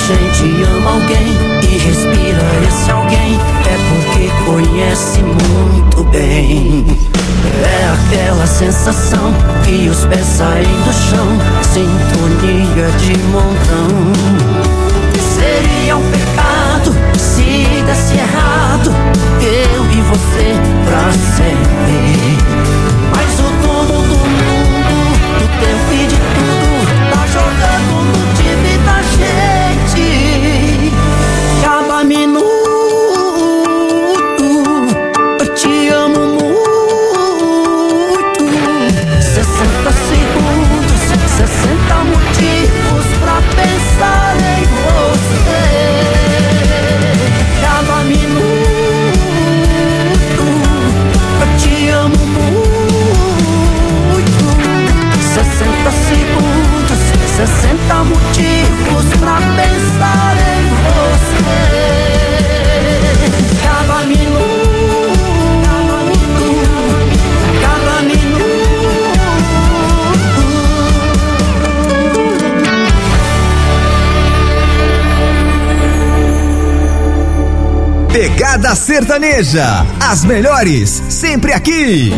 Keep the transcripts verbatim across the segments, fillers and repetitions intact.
gente ama alguém e respira esse alguém, é porque conhece muito bem. É aquela sensação que os pés saem do chão, sintonia de montão. Seria um pecado se desse errado, eu e você pra sempre. Mas o dono do mundo, do tempo e de tudo, tá jogando no time da gente. Cada minuto eu te amo muito. Sessenta segundos, sessenta motivos pra pensar em você. Cada minuto eu te amo muito. Sessenta segundos, sessenta motivos pra pensar em você. Cada minuto, cada minuto. Pegada Sertaneja, as melhores, sempre aqui.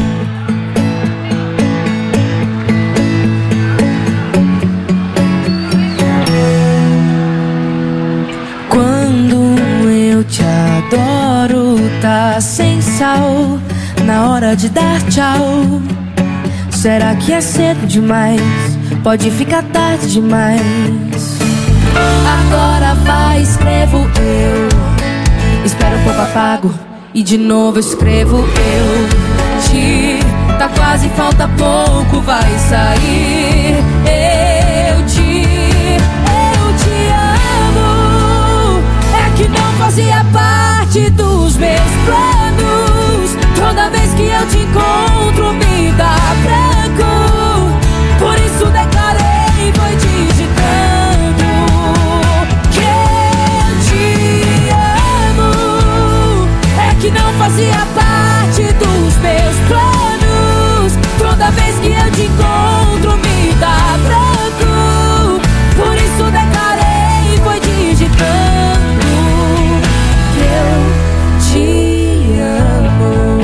Quando eu te adoro, tá sem sal, na hora de dar tchau. Será que é cedo demais? Pode ficar tarde demais. Agora vai, escrevo eu. Espero um pouco, apago e de novo escrevo eu. Te, tá quase, falta pouco, vai sair. Eu te, eu te amo. É que não fazia parte dos meus planos. Toda vez que eu te encontro me dá branco. Por isso declarei e foi digitando que eu te amo. É que não fazia parte dos meus planos. Toda vez que eu te encontro me dá branco. Por isso declarei e foi digitando que eu te amo.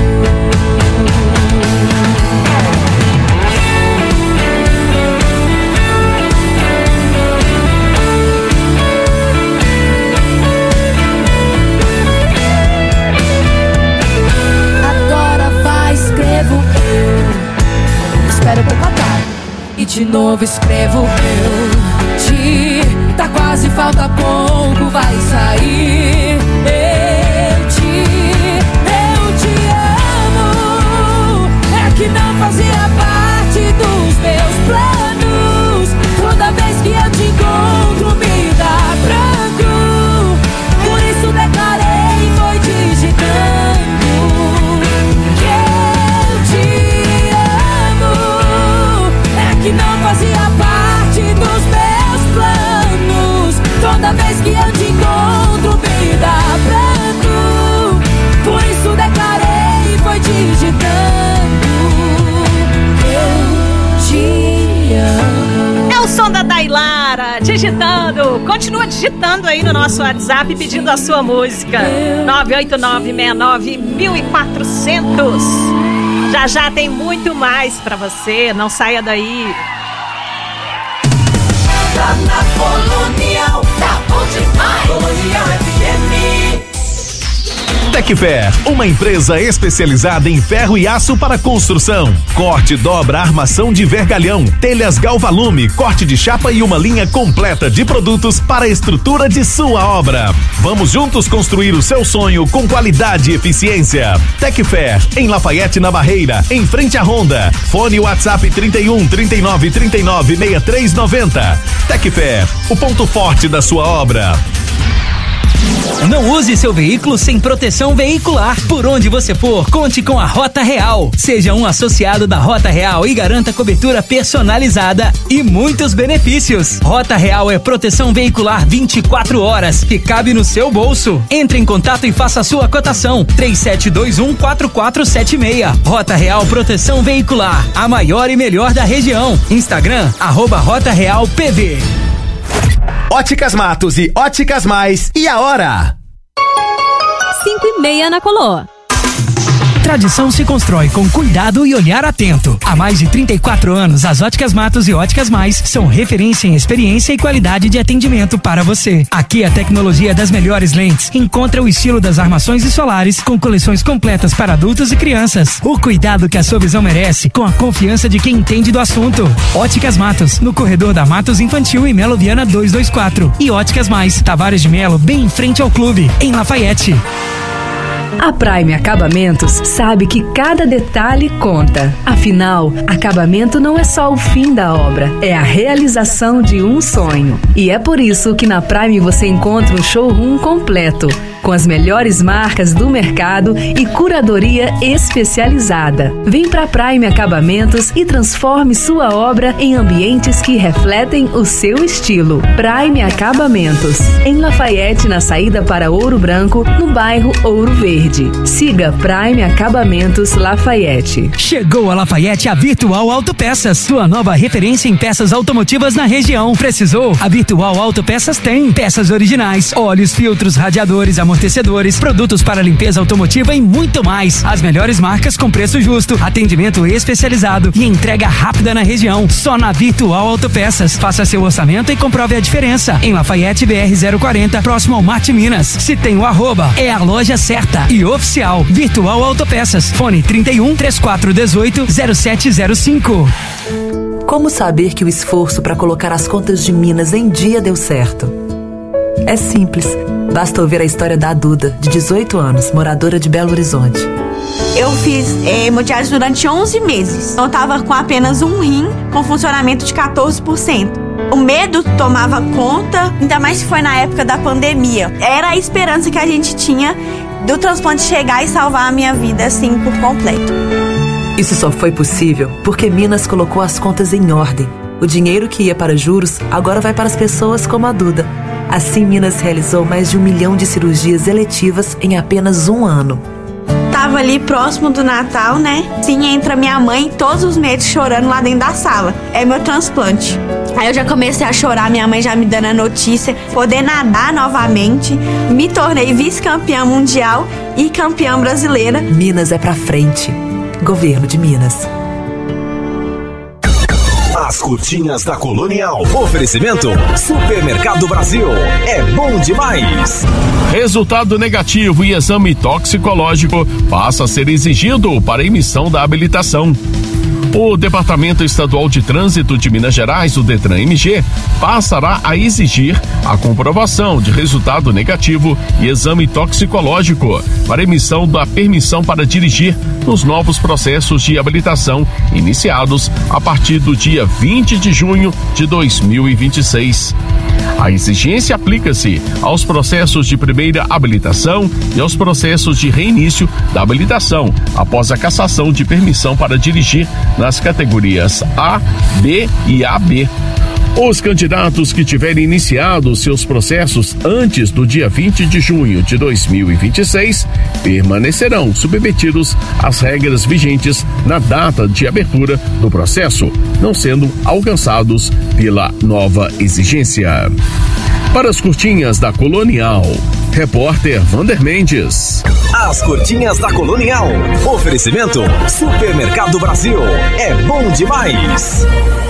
Espero pouco, apago e de novo escrevo eu. Te, tá quase, falta pouco, vai sair. Eu te, eu te amo. É que não fazia parte dos meus planos. Toda vez que eu te encontro me dá branco. Por isso declarei e foi digitando que eu te amo. É que não fazia parte dos meus planos. Toda vez que eu te encontro me dá branco. Por isso declarei e foi digitando eu te amo. É o som da Dailara, digitando. Continua digitando aí no nosso WhatsApp, pedindo a sua música. nove oito nove, seis nove, mil e quatrocentos. Já já tem muito mais pra você, não saia daí. Tá na Colonial, tá bom demais. Colonial F M. Tecfer, uma empresa especializada em ferro e aço para construção. Corte, dobra, armação de vergalhão, telhas Galvalume, corte de chapa e uma linha completa de produtos para a estrutura de sua obra. Vamos juntos construir o seu sonho com qualidade e eficiência. Tecfer, em Lafayette, na Barreira, em frente à Honda. Fone WhatsApp trinta e um, trinta e nove, trinta e nove, sessenta e três noventa. Tecfer, o ponto forte da sua obra. Não use seu veículo sem proteção veicular. Por onde você for, conte com a Rota Real. Seja um associado da Rota Real e garanta cobertura personalizada e muitos benefícios. Rota Real é proteção veicular vinte e quatro horas que cabe no seu bolso. Entre em contato e faça a sua cotação. três sete dois um, quatro quatro sete seis. Rota Real Proteção Veicular, a maior e melhor da região. Instagram, arroba Rota Real P V. Óticas Matos e Óticas Mais. E a hora? Cinco e meia na Colô. Tradição se constrói com cuidado e olhar atento. Há mais de trinta e quatro anos, as Óticas Matos e Óticas Mais são referência em experiência e qualidade de atendimento para você. Aqui a tecnologia das melhores lentes encontra o estilo das armações e solares com coleções completas para adultos e crianças. O cuidado que a sua visão merece com a confiança de quem entende do assunto. Óticas Matos, no corredor da Matos Infantil e Melo Viana duzentos e vinte e quatro. E Óticas Mais, Tavares de Melo, bem em frente ao clube, em Lafayette. A Prime Acabamentos sabe que cada detalhe conta. Afinal, acabamento não é só o fim da obra, é a realização de um sonho. E é por isso que na Prime você encontra um showroom completo, com as melhores marcas do mercado e curadoria especializada. Vem pra Prime Acabamentos e transforme sua obra em ambientes que refletem o seu estilo. Prime Acabamentos, em Lafayette, na saída para Ouro Branco, no bairro Ouro Verde. Siga Prime Acabamentos Lafayette. Chegou a Lafayette a Virtual Autopeças, sua nova referência em peças automotivas na região. Precisou? A Virtual Autopeças tem peças originais, óleos, filtros, radiadores, amortecedores, produtos para limpeza automotiva e muito mais. As melhores marcas com preço justo, atendimento especializado e entrega rápida na região. Só na Virtual Autopeças. Faça seu orçamento e comprove a diferença. Em Lafayette B R zero quarenta, próximo ao Marte Minas. Se tem o arroba, é a loja certa e oficial. Virtual Autopeças. Fone trinta e um, trinta e quatro, dezoito, zero sete zero cinco. Como saber que o esforço para colocar as contas de Minas em dia deu certo? É simples. Basta ouvir a história da Duda, de dezoito anos, moradora de Belo Horizonte. Eu fiz é, hemodiálise durante onze meses. Eu tava com apenas um rim com funcionamento de quatorze por cento. O medo tomava conta, ainda mais que foi na época da pandemia. Era a esperança que a gente tinha do transplante chegar e salvar a minha vida, assim, por completo. Isso só foi possível porque Minas colocou as contas em ordem. O dinheiro que ia para juros agora vai para as pessoas como a Duda. Assim, Minas realizou mais de um milhão de cirurgias eletivas em apenas um ano. Tava ali próximo do Natal, né? Sim, entra minha mãe todos os meses chorando lá dentro da sala. É meu transplante. Aí eu já comecei a chorar, minha mãe já me dando a notícia, poder nadar novamente. Me tornei vice-campeã mundial e campeã brasileira. Minas é pra frente. Governo de Minas. As curtinhas da Colonial. Oferecimento Supermercado Brasil. É bom demais. Resultado negativo e exame toxicológico passa a ser exigido para emissão da habilitação. O Departamento Estadual de Trânsito de Minas Gerais, o Detran M G, passará a exigir a comprovação de resultado negativo e exame toxicológico para emissão da permissão para dirigir nos novos processos de habilitação iniciados a partir do dia vinte de junho de dois mil e vinte e seis. A exigência aplica-se aos processos de primeira habilitação e aos processos de reinício da habilitação após a cassação de permissão para dirigir nas categorias A, B e A B. Os candidatos que tiverem iniciado seus processos antes do dia vinte de junho de dois mil e vinte e seis permanecerão submetidos às regras vigentes na data de abertura do processo, não sendo alcançados pela nova exigência. Para as curtinhas da Colonial, repórter Vander Mendes. As curtinhas da Colonial. Oferecimento Supermercado Brasil. É bom demais.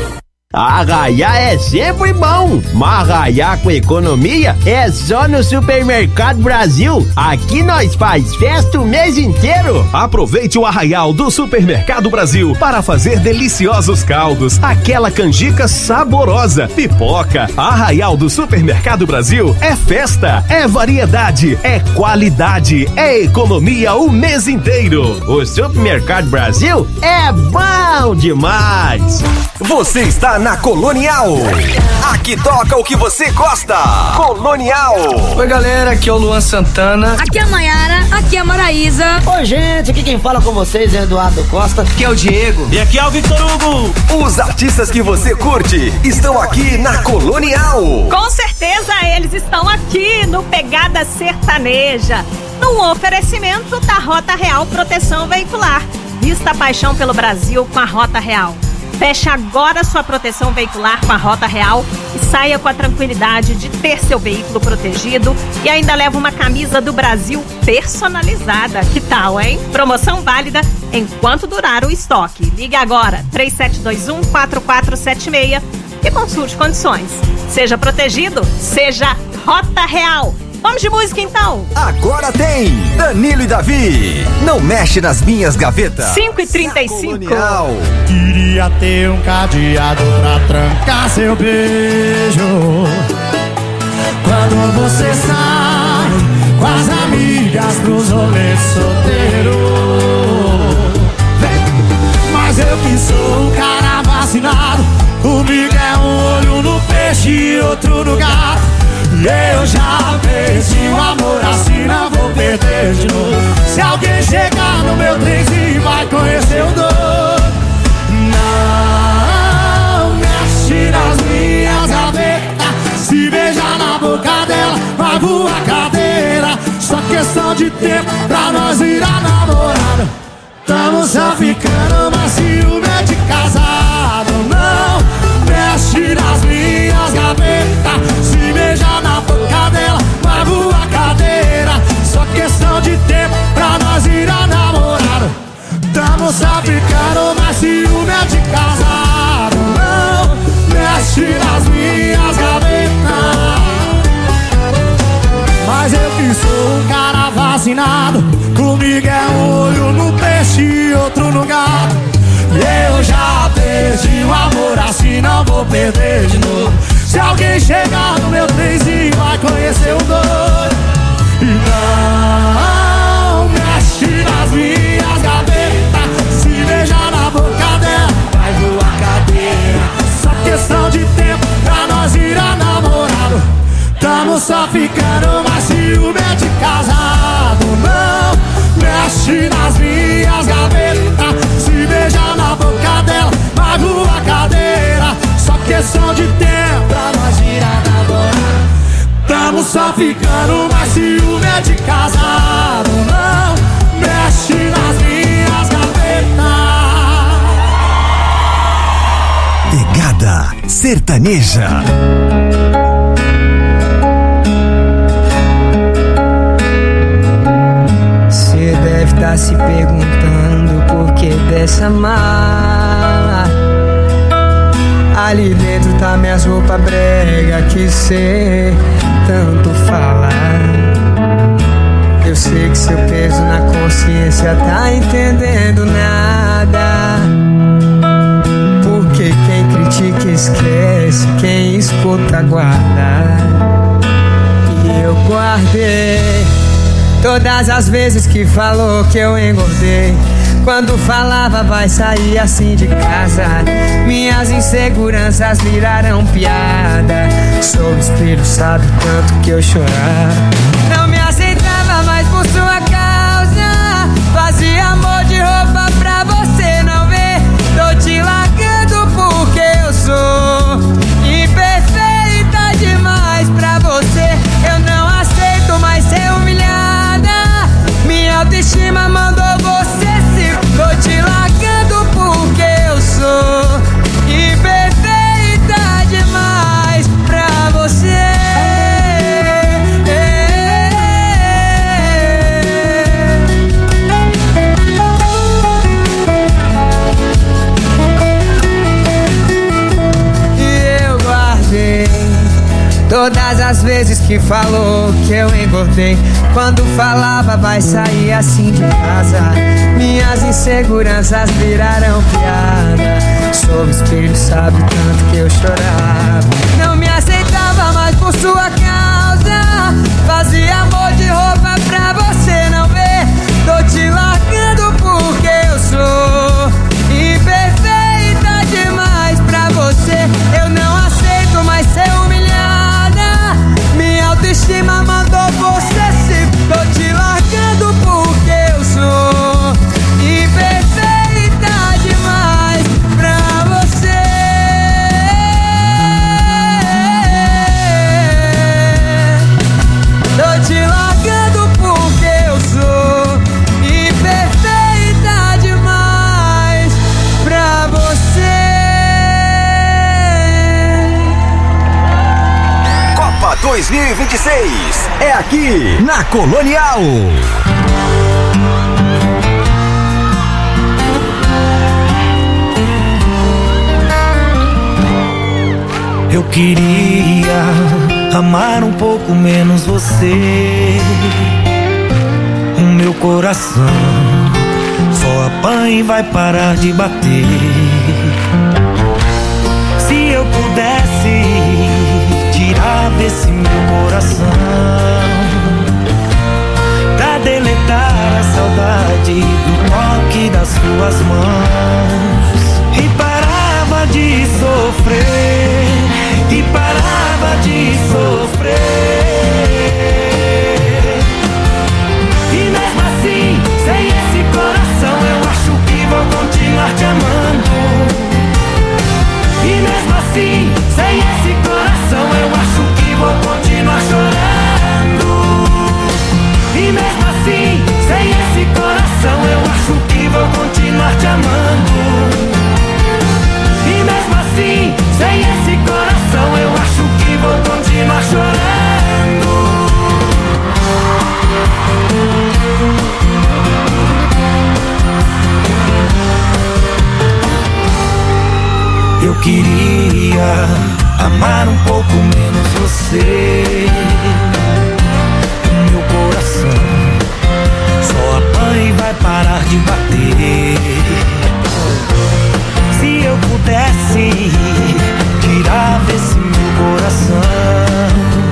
Arraiar é sempre bom, mas arraiar com economia é só no Supermercado Brasil. Aqui nós faz festa o mês inteiro. Aproveite o arraial do Supermercado Brasil para fazer deliciosos caldos, aquela canjica saborosa, pipoca. Arraial do Supermercado Brasil é festa, é variedade, é qualidade, é economia o mês inteiro. O Supermercado Brasil é bom demais. Você está na Colonial. Aqui toca o que você gosta. Colonial. Oi, galera, aqui é o Luan Santana. Aqui é a Mayara, aqui é a Maraísa. Oi, gente, aqui quem fala com vocês é Eduardo Costa. Aqui é o Diego. E aqui é o Victor Hugo. Os artistas que você curte estão aqui na Colonial. Com certeza eles estão aqui no Pegada Sertaneja, num oferecimento da Rota Real Proteção Veicular. Vista a paixão pelo Brasil com a Rota Real. Feche agora sua proteção veicular com a Rota Real e Saia com a tranquilidade de ter seu veículo protegido e ainda leva uma camisa do Brasil personalizada. Que tal, hein? Promoção válida enquanto durar o estoque. Ligue agora, três sete dois um, quatro quatro sete seis e consulte condições. Seja protegido, seja Rota Real. Vamos de música então? Agora tem Danilo e Davi. Não mexe nas minhas gavetas. cinco e trinta e cinco. Queria ter um cadeado pra trancar seu beijo. Quando você sai com as amigas pros rolês solteiro. Mas eu que sou um cara vacinado, comigo é um olho no peixe e outro no gato. Eu já perdi o amor assim, não vou perder de novo. Se alguém chegar no meu trenzinho vai conhecer o dono. Não mexe nas minhas gavetas, se beijar na boca dela vai voar cadeira. Só questão de tempo pra nós virar namorado. Tamo só ficando, mas ciúme é de casado. Não mexe nas minhas gavetas, se beijar na boca dela vai voar cadeira. Só questão de tempo pra nós virar namorado. Tamo só ficando, mas ciúme é de casado. Não mexe nas minhas gavetas. Mas eu que sou um cara vacinado, comigo é um olho no peixe e outro no gato. Eu já perdi o amor assim, não vou perder de novo. Se alguém chegar no meu trenzinho vai conhecer o dono. E não mexe nas minhas gavetas, se beijar na boca dela vai voar cadeira. Só questão de tempo pra nós virar namorado. Tamo só ficando, mas ciúme é de casado. Não mexe nas minhas gavetas, se beijar na boca dela vai voar cadeira. Só questão de tempo pra nós virar namorado. Tamo só ficando, mas ciúme é de casado. Não mexe nas minhas gavetas. Pegada sertaneja. Cê deve tá se perguntando por que dessa mala. Ali dentro tá minhas roupas brega que cê tanto fala. Eu sei que seu peso na consciência tá entendendo nada. Porque quem critica esquece, quem escuta guarda. E eu guardei todas as vezes que falou que eu engordei. Quando falava vai sair assim de casa, minhas inseguranças viraram piada. Sou o espelho, sabe o tanto que eu chorava. Não me aceitava mais por sua causa, fazia amor de roupa pra você não ver. Tô te largando porque eu sou imperfeita demais pra você. Eu não aceito mais ser humilhada, minha autoestima mandou você se. Tô te largando porque eu sou imperfeita demais pra você. E eu guardei todas as vezes que falou que eu engordei. Quando falava vai sair assim de casa, minhas inseguranças viraram piada. Sou o espelho, sabe o tanto que eu chorava. Não me aceitava mais por sua causa, fazia amor de roupa pra você não ver. Tô te largando porque eu sou imperfeita demais pra você. Eu não aceito mais ser humilhada, minha autoestima mandou você se. Tô te largando porque eu sou imperfeita demais pra você. e seis. É aqui, na Colonial. Eu queria amar um pouco menos você. O meu coração só apanha e vai parar de bater. Se eu pudesse tirar desse meu coração, pra deletar a saudade do toque das suas mãos, e parava de sofrer, e parava de sofrer. E mesmo assim, sem esse coração, eu acho que vou continuar te amando. E mesmo assim, sem esse coração, eu acho que vou continuar chorando. E mesmo assim, sem esse coração, eu acho que vou continuar te amando. E mesmo assim, sem esse coração, eu acho que vou continuar chorando. Eu queria amar um pouco menos você. Meu coração só apanha e vai parar de bater. Se eu pudesse tirar desse meu coração,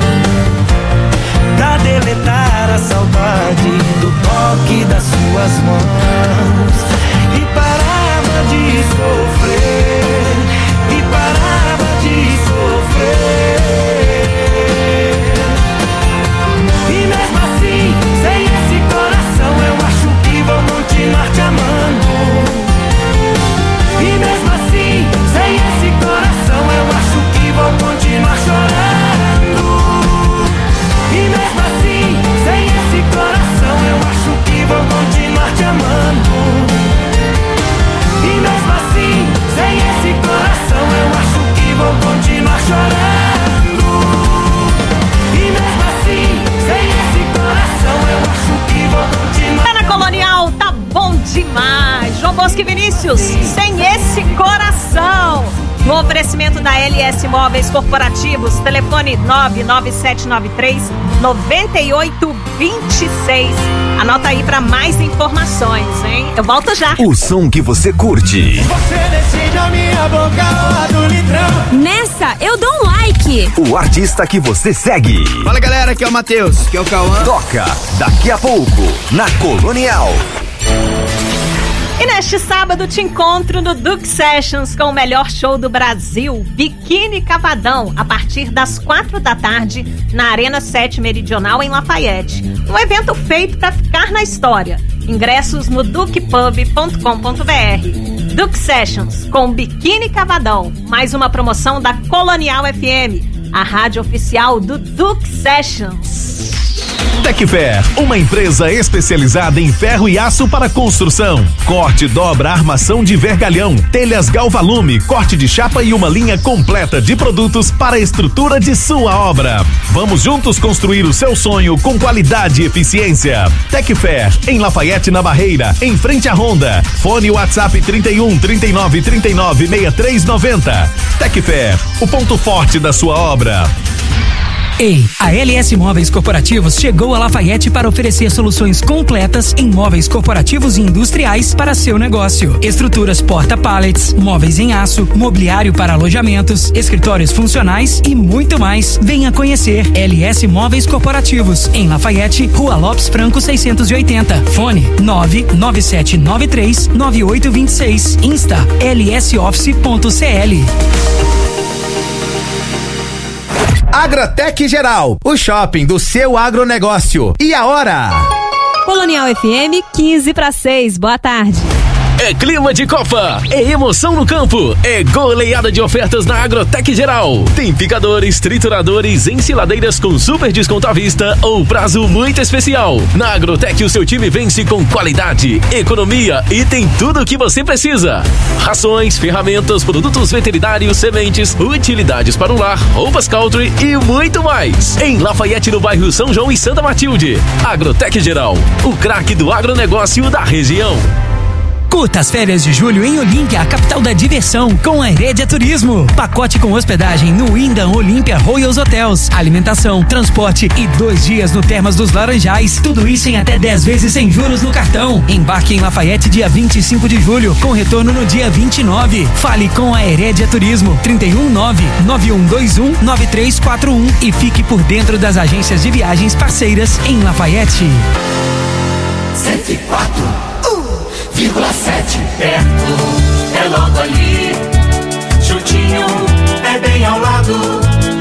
pra deletar a saudade do toque das suas mãos, e parava de sofrer, e parava de sofrer. E mesmo assim, sem esse coração, eu acho que vou continuar te amando. E mesmo assim, sem esse coração, eu acho que vou continuar chorando. E mesmo assim, sem esse coração, eu acho que vou continuar te amando. E mesmo assim, sem esse coração, eu acho que vou continuar chorando. E mesmo assim, sem esse coração, eu acho que vou continuar. Tá na Colonial, tá bom demais. João Bosco e Vinícius, sem esse coração. No oferecimento da L S Móveis Corporativos, telefone nove nove sete nove três nove oito dois seis. Anota aí para mais informações, hein? Eu volto já. O som que você curte. Você decide a minha boca do litrão. Nessa, eu dou um like. O artista que você segue. Fala galera, aqui é o Matheus, aqui é o Cauã. Toca daqui a pouco na Colonial. E neste sábado te encontro no Duke Sessions com o melhor show do Brasil, Biquíni Cavadão, a partir das quatro da tarde, na Arena sete Meridional, em Lafayette. Um evento feito para ficar na história. Ingressos no duke pub ponto com ponto b r. Duke Sessions com Biquíni Cavadão, mais uma promoção da Colonial F M, a rádio oficial do Duke Sessions. Tecfer, uma empresa especializada em ferro e aço para construção. Corte, dobra, armação de vergalhão, telhas Galvalume, corte de chapa e uma linha completa de produtos para a estrutura de sua obra. Vamos juntos construir o seu sonho com qualidade e eficiência. Tecfer, em Lafayette, na Barreira, em frente à Honda. Fone WhatsApp trinta e um, trinta e nove, trinta e nove, sessenta e três noventa. Tecfer, o ponto forte da sua obra. Ei, a L S Móveis Corporativos chegou a Lafayette para oferecer soluções completas em móveis corporativos e industriais para seu negócio. Estruturas porta-pallets, móveis em aço, mobiliário para alojamentos, escritórios funcionais e muito mais. Venha conhecer L S Móveis Corporativos em Lafayette, Rua Lopes Franco seiscentos e oitenta. Fone nove nove sete nove três nove oito dois seis. Insta l s office ponto c l. Agratec Geral, o shopping do seu agronegócio. E a hora? Colonial F M, quinze para seis. Boa tarde. É clima de Copa, é emoção no campo, é goleada de ofertas na Agrotec Geral. Tem picadores, trituradores, ensiladeiras com super desconto à vista ou prazo muito especial. Na Agrotec o seu time vence com qualidade, economia e tem tudo o que você precisa. Rações, ferramentas, produtos veterinários, sementes, utilidades para o lar, roupas country e muito mais. Em Lafayette, no bairro São João e Santa Matilde. Agrotec Geral, o craque do agronegócio da região. Curta as férias de julho em Olímpia, a capital da diversão, com a Herédia Turismo. Pacote com hospedagem no Wyndham Olímpia Royals Hotels, alimentação, transporte e dois dias no Termas dos Laranjais. Tudo isso em até dez vezes sem juros no cartão. Embarque em Lafayette dia vinte e cinco de julho, com retorno no dia vinte e nove. Fale com a Herédia Turismo, trinta e um nove nove um dois um nove três quatro um e fique por dentro das agências de viagens parceiras em Lafayette. cento e quatro vírgula sete perto, é logo ali. Juntinho, é bem ao lado.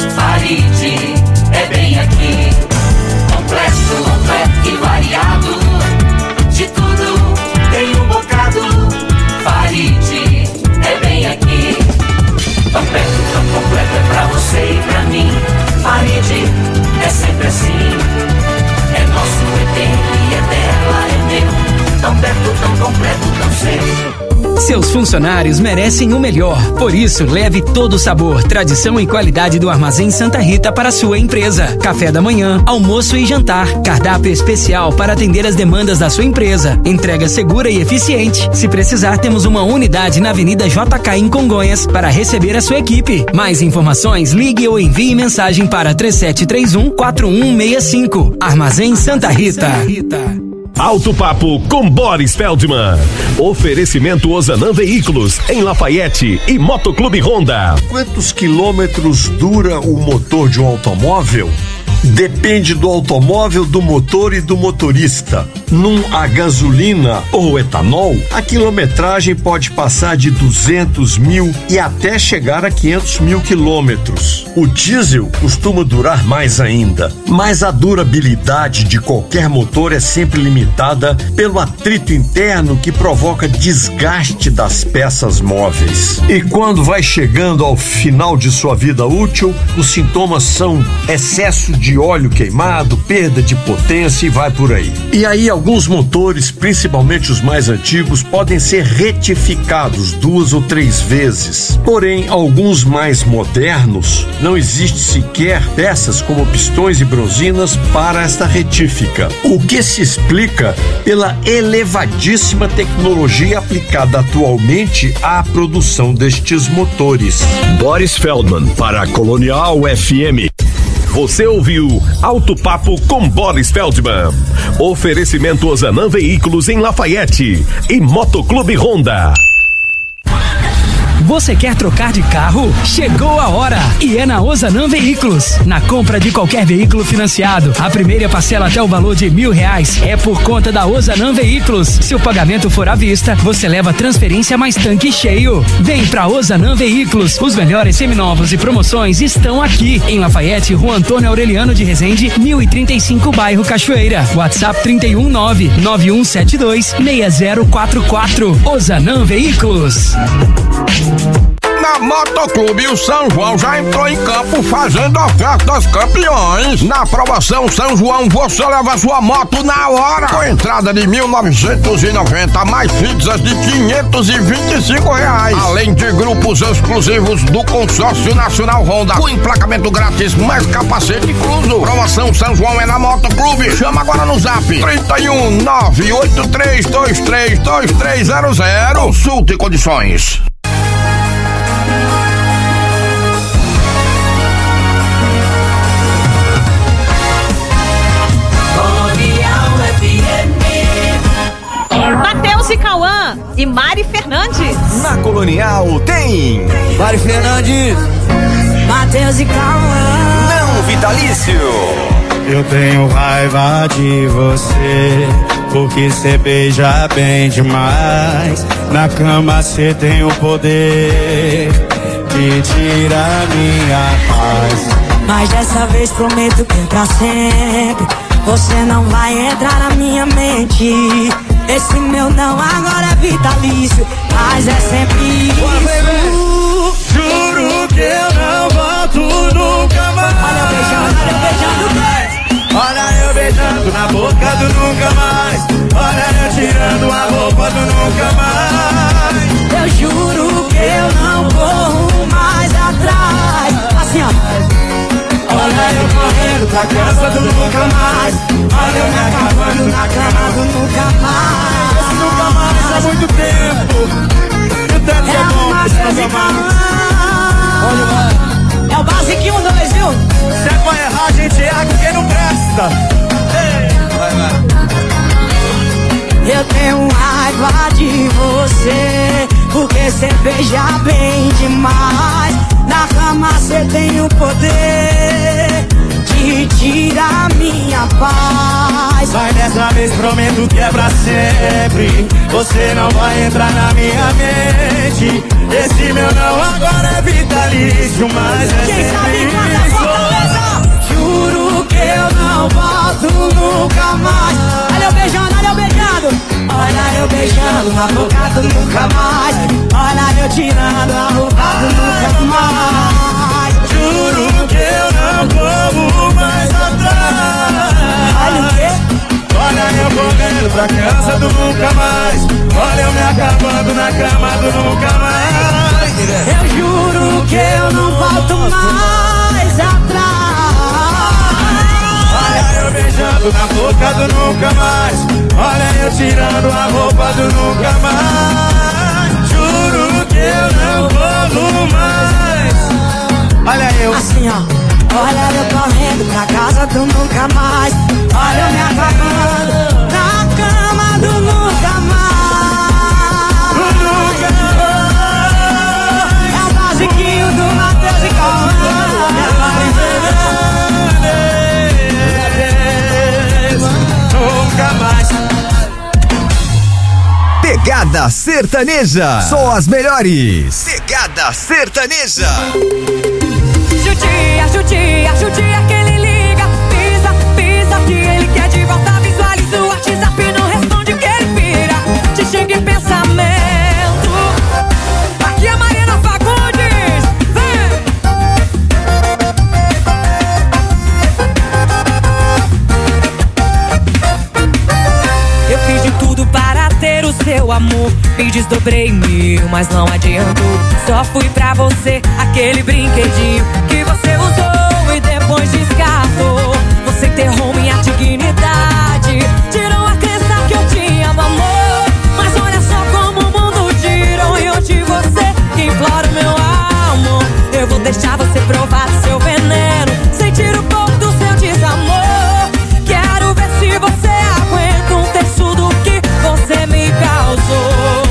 Farid, é bem aqui. Completo, completo e variado. De tudo, tem um bocado. Farid, é bem aqui. Tão perto, tão completo, é pra você e pra mim. Farid, é sempre assim. É nosso, é dele, é dela, é meu. Tão perto, tão completo, tão sempre. Seus funcionários merecem o melhor. Por isso, leve todo o sabor, tradição e qualidade do Armazém Santa Rita para a sua empresa. Café da manhã, almoço e jantar. Cardápio especial para atender as demandas da sua empresa. Entrega segura e eficiente. Se precisar, temos uma unidade na Avenida J K em Congonhas para receber a sua equipe. Mais informações, ligue ou envie mensagem para três sete três um quatro um seis cinco. Armazém Santa Rita. Alto Papo com Boris Feldman. Oferecimento Ozanam Veículos em Lafayette e Motoclube Honda. Quantos quilômetros dura o motor de um automóvel? Depende do automóvel, do motor e do motorista. Num a gasolina ou etanol, a quilometragem pode passar de duzentos mil e até chegar a quinhentos mil quilômetros. O diesel costuma durar mais ainda, mas a durabilidade de qualquer motor é sempre limitada pelo atrito interno que provoca desgaste das peças móveis. E quando vai chegando ao final de sua vida útil, os sintomas são excesso de óleo queimado, perda de potência e vai por aí. E aí alguns motores, principalmente os mais antigos, podem ser retificados duas ou três vezes. Porém, alguns mais modernos, não existe sequer peças como pistões e bronzinas para esta retífica. O que se explica pela elevadíssima tecnologia aplicada atualmente à produção destes motores. Boris Feldman para a Colonial F M. Você ouviu Alto Papo com Boris Feldman. Oferecimento Ozanam Veículos em Lafayette e Motoclube Honda. Você quer trocar de carro? Chegou a hora! E é na Ozanam Veículos. Na compra de qualquer veículo financiado, a primeira parcela até o valor de mil reais é por conta da Ozanam Veículos. Se o pagamento for à vista, você leva transferência mais tanque cheio. Vem pra Ozanam Veículos. Os melhores seminovos e promoções estão aqui. Em Lafayette, Rua Antônio Aureliano de Resende, mil e trinta e cinco, bairro Cachoeira. WhatsApp trinta e um nove nove um sete dois seis zero quatro quatro. Ozanam Veículos. Na Motoclube, o São João já entrou em campo fazendo ofertas campeões. Na promoção São João, você leva sua moto na hora. Com entrada de mil novecentos e noventa, mais pizzas de quinhentos e vinte e cinco reais. Além de grupos exclusivos do Consórcio Nacional Honda, com emplacamento grátis, mais capacete incluso. Promoção São João é na Motoclube. Chama agora no zap trinta e um nove oito três dois três dois três zero zero. Consulte condições. Matheus e Cauã e Mari Fernandes. Na Colonial tem Mari Fernandes, Matheus e Cauã. Não Vitalício. Eu tenho raiva de você, porque cê beija bem demais. Na cama cê tem o poder de tirar minha paz. Mas dessa vez prometo que é pra sempre. Você não vai entrar na minha mente. Esse meu não agora é vitalício, mas é sempre isso. Juro que eu não volto nunca mais. Olha eu beijando, olha eu beijando. Olha eu beijando na boca do nunca mais. Olha eu tirando a roupa do nunca mais. Eu juro que eu não corro mais atrás. Assim ó. Olha eu correndo pra casa do nunca mais. Olha eu me acabando na cama do nunca mais. Esse nunca mais há muito tempo. O teto é bom, nunca mais. É o basiquinho dois, viu? Se é pra errar, a gente erra com quem não presta. Ei. Vai, vai. Eu tenho raiva de você, porque cê beija bem demais. Na cama cê tem o poder de tirar minha paz. Mas dessa vez prometo que é pra sempre. Você não vai entrar na minha mente. Esse meu não agora é vitalício, mas é quem sempre sabe isso. Juro que eu não volto nunca mais. Olha eu beijando, olha eu beijando. Olha eu beijando na boca do nunca mais. Olha eu tirando a roupa do nunca mais. Juro que eu não corro mais atrás. Olha o quê? Olha eu correndo pra casa do nunca mais. Olha eu me acabando na cama do nunca mais. Eu juro que eu não volto mais atrás. Olha eu beijando na boca do nunca mais. Olha eu tirando a roupa do nunca mais. Juro que eu não corro mais. Olha eu assim ó. Olha eu correndo pra casa do nunca mais. Olha eu me acabando na cama do nunca mais. Do nunca mais. É o basiquinho do Matheus e Cauã. Nunca mais. Pegada Sertaneja. Só as melhores. Pegada Sertaneja. Judia, judia, judia que ele liga. Pisa, pisa que ele quer de volta. Visualiza o WhatsApp, não responde que ele pira. Te xinga em pensamento. Aqui é Marina Fagundes. Vem! Eu fiz de tudo para ter o seu amor. Me desdobrei mil, mas não adiantou. Só fui pra você aquele brinquedinho que você usou e depois descartou. Você enterrou minha dignidade, tirou a crença que eu tinha no amor. Mas olha só como o mundo girou e hoje você que implora o meu amor. Eu vou deixar você provar do seu veneno, sentir um pouco do seu desamor. Quero ver se você aguenta um terço do que você me causou.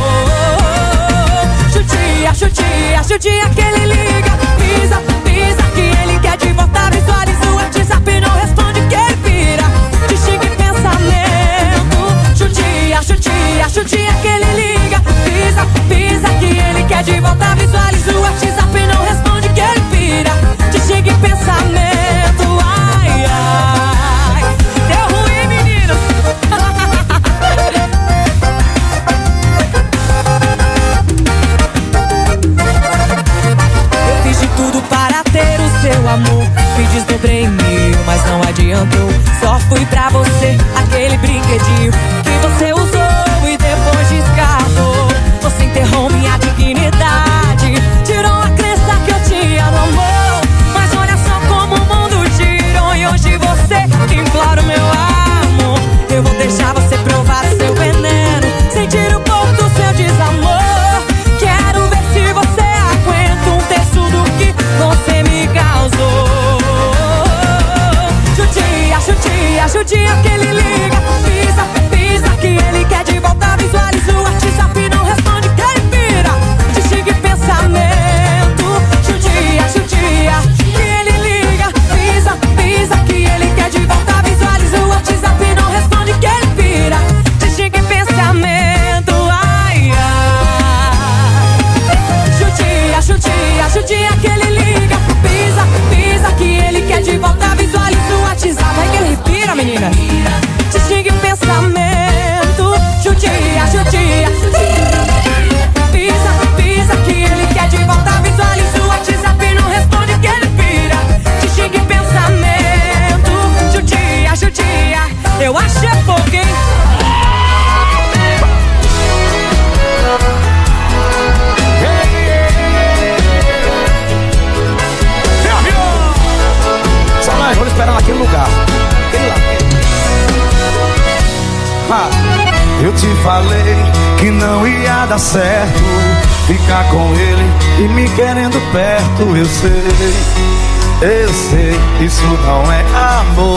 Judia, judia, judia que ele liga. Pisa, pisa que ele quer de volta. Visualiza o WhatsApp, não responde que ele vira. Te xinga em pensamento. Judia, judia, judia que ele liga. Pisa, pisa que ele quer de volta. Visualiza o WhatsApp, não responde que ele vira. Te xinga em pensamento. Ai, ai, deu ruim, meninos. Eu fiz de tudo para ter o seu amor. Me desdobrei em mil, mas não adiantou. Só fui pra você aquele brinquedinho que você usou e depois descartou. Você enterrou minha dignidade, tirou a crença que eu tinha no amor. Mas olha só como o mundo girou e hoje você implora o meu amor. Eu vou deixar você provar o seu veneno, sentir um pouco do seu desamor. Quero ver se você aguenta um terço do que você me causou. Judia, judia, judia que ele liga. Pisa, pisa que ele quer de volta. Visualiza o WhatsApp, não responde que ele vira. Te xinga em pensamento. Judia, judia que ele liga. Pisa, pisa que ele quer de volta. Visualiza o WhatsApp, não responde que ele vira. Te xinga em pensamento. Ai, ai. Judia, judia, judia que ele liga. Pisa, pisa que ele quer de volta. Visualiza o WhatsApp, vai que ele respira, menina. Te xinga em pensamento. Eu acho é pouco, hein? Só nós vamos esperar naquele lugar. Aquele lá. Ah, eu te falei que não ia dar certo ficar com ele e me querendo perto. Eu sei, eu sei, isso não é amor.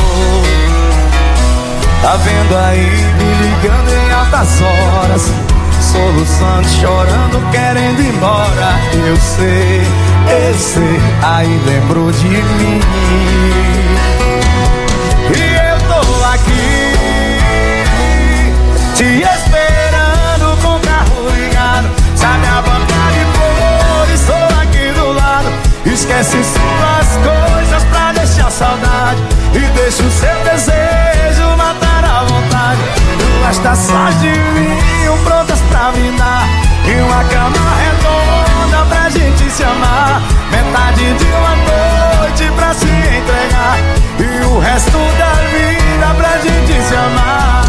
Tá vendo aí, me ligando em altas horas, soluçando, chorando, querendo ir embora. Eu sei, eu sei, aí lembrou de mim. E eu tô aqui, te esperando com o carro ligado. Sabe a banca de flores, estou aqui do lado. Esquece suas coisas pra deixar saudade e deixa o seu desejo matar a vontade. Duas taças de vinho prontas pra brindar e uma cama redonda pra gente se amar. Metade de uma noite pra se entregar e o resto da vida pra gente se amar.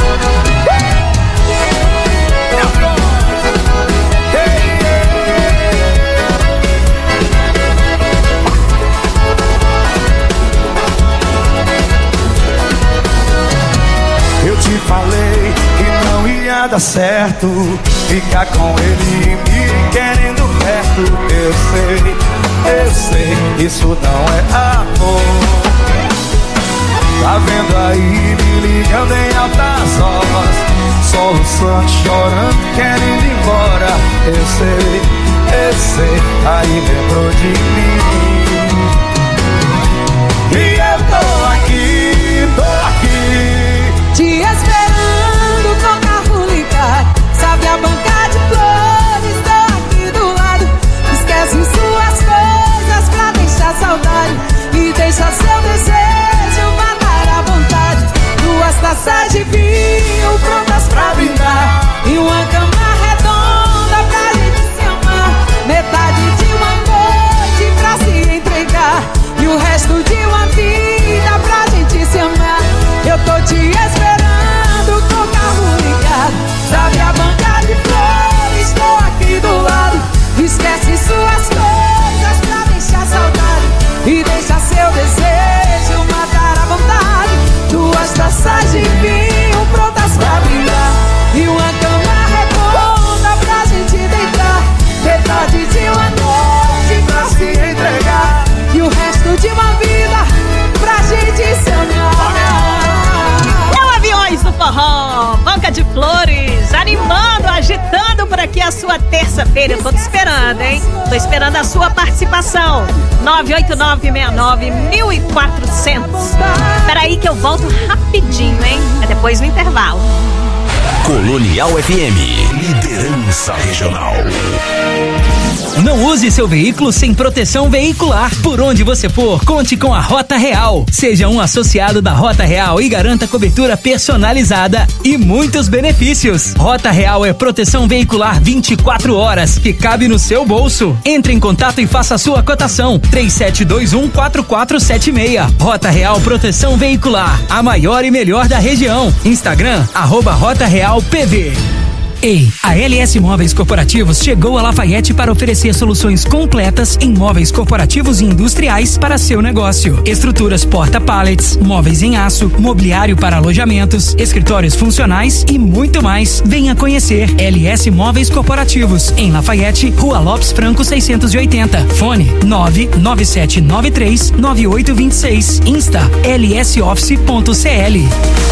Eu te falei que não ia dar certo ficar com ele e me querendo perto. Eu sei, eu sei, isso não é amor. Tá vendo aí, me ligando em altas horas, soluçando, chorando, querendo ir embora. Eu sei, eu sei, aí lembrou de mim. E eu tô aqui, tô aqui, te esperando com o carro ligado. Sabe a banca de flores, tô aqui do lado. Esquece suas coisas pra deixar saudade e deixa seu desejo matar a vontade. Duas taças de vinho prontas pra brindar e uma cama redonda pra gente se amar. Metade de uma noite pra se entregar e o resto de uma vida pra gente se amar. Eu tô te esperando com o carro ligado. Sabe a banca de flores, estou aqui do lado. Esquece suas coisas pra deixar saudade e deixa seu desejo matar a vontade. Duas taças de vinho prontas pra brindar e uma cama redonda pra gente deitar. Metade de uma noite pra se entregar e o resto de uma vida pra gente se amar. Do forró, banca de flores, animando, agitando por aqui a sua terça-feira. Eu tô te esperando, hein? Tô esperando a sua participação. nove oito nove, seis nove, um quatro zero zero. Peraí que eu volto rapidinho, hein? É depois do intervalo. Colonial F M, liderança regional. Não use seu veículo sem proteção veicular. Por onde você for, conte com a Rota Real. Seja um associado da Rota Real e garanta cobertura personalizada e muitos benefícios. Rota Real é proteção veicular vinte e quatro horas, que cabe no seu bolso. Entre em contato e faça a sua cotação. três sete dois um, quatro quatro sete seis. Rota Real Proteção Veicular, a maior e melhor da região. Instagram, arroba Rota Real P V. Ei, a L S Móveis Corporativos chegou a Lafayette para oferecer soluções completas em móveis corporativos e industriais para seu negócio. Estruturas porta-pallets, móveis em aço, mobiliário para alojamentos, escritórios funcionais e muito mais. Venha conhecer L S Móveis Corporativos em Lafayette, Rua Lopes Franco seiscentos e oitenta. Fone nove nove sete nove três nove oito dois seis. Insta L S Office ponto C L.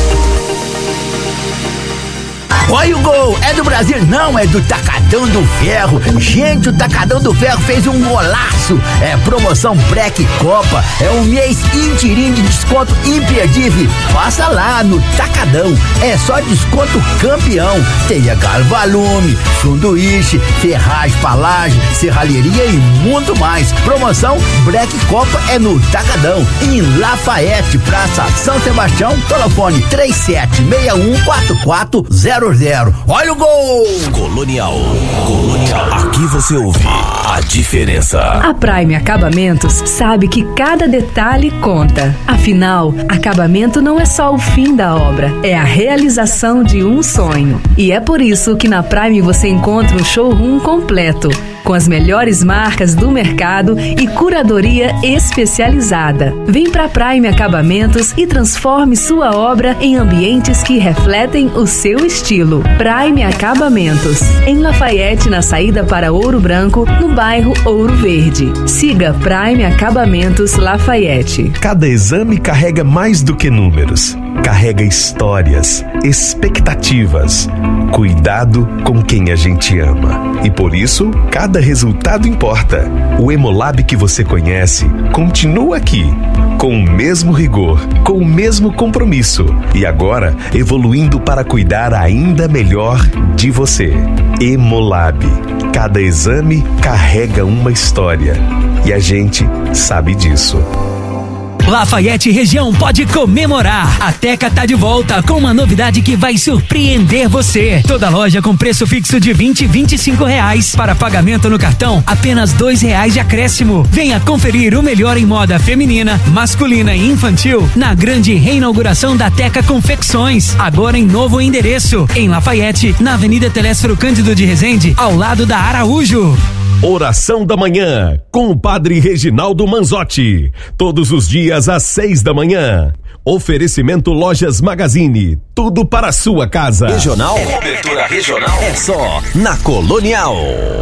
Olha o gol, é do Brasil, não, é do Tacadão do Ferro. Gente, o Tacadão do Ferro fez um golaço. É promoção Black Copa, é um mês inteirinho de desconto imperdível. Passa lá no Tacadão, é só desconto campeão. Tem a Galvalume, sanduíche, ferragem, palagem, serralheria e muito mais. Promoção Black Copa é no Tacadão, em Lafayette, Praça São Sebastião. Telefone três sete seis um, quatro quatro zero por zero. Olha o gol! Colonial. Colonial. Aqui você ouve a diferença. A Prime Acabamentos sabe que cada detalhe conta. Afinal, acabamento não é só o fim da obra, é a realização de um sonho. E é por isso que na Prime você encontra um showroom completo, com as melhores marcas do mercado e curadoria especializada. Vem pra Prime Acabamentos e transforme sua obra em ambientes que refletem o seu estilo. Prime Acabamentos, em Lafayette, na saída para Ouro Branco, no bairro Ouro Verde. Siga Prime Acabamentos Lafayette. Cada exame carrega mais do que números. Carrega histórias, expectativas, cuidado com quem a gente ama. E por isso, cada resultado importa. O Hemolab que você conhece continua aqui, com o mesmo rigor, com o mesmo compromisso e agora evoluindo para cuidar ainda melhor de você. Hemolab. Cada exame carrega uma história e a gente sabe disso. Lafayette região pode comemorar. A Teca tá de volta com uma novidade que vai surpreender você. Toda loja com preço fixo de vinte e vinte e cinco reais. Para pagamento no cartão, apenas dois reais de acréscimo. Venha conferir o melhor em moda feminina, masculina e infantil na grande reinauguração da Teca Confecções. Agora em novo endereço, em Lafayette, na Avenida Telésforo Cândido de Resende, ao lado da Araújo. Oração da Manhã, com o Padre Reginaldo Manzotti. Todos os dias às seis da manhã. Oferecimento Lojas Magazine. Tudo para a sua casa. Regional. Cobertura regional. É só na Colonial.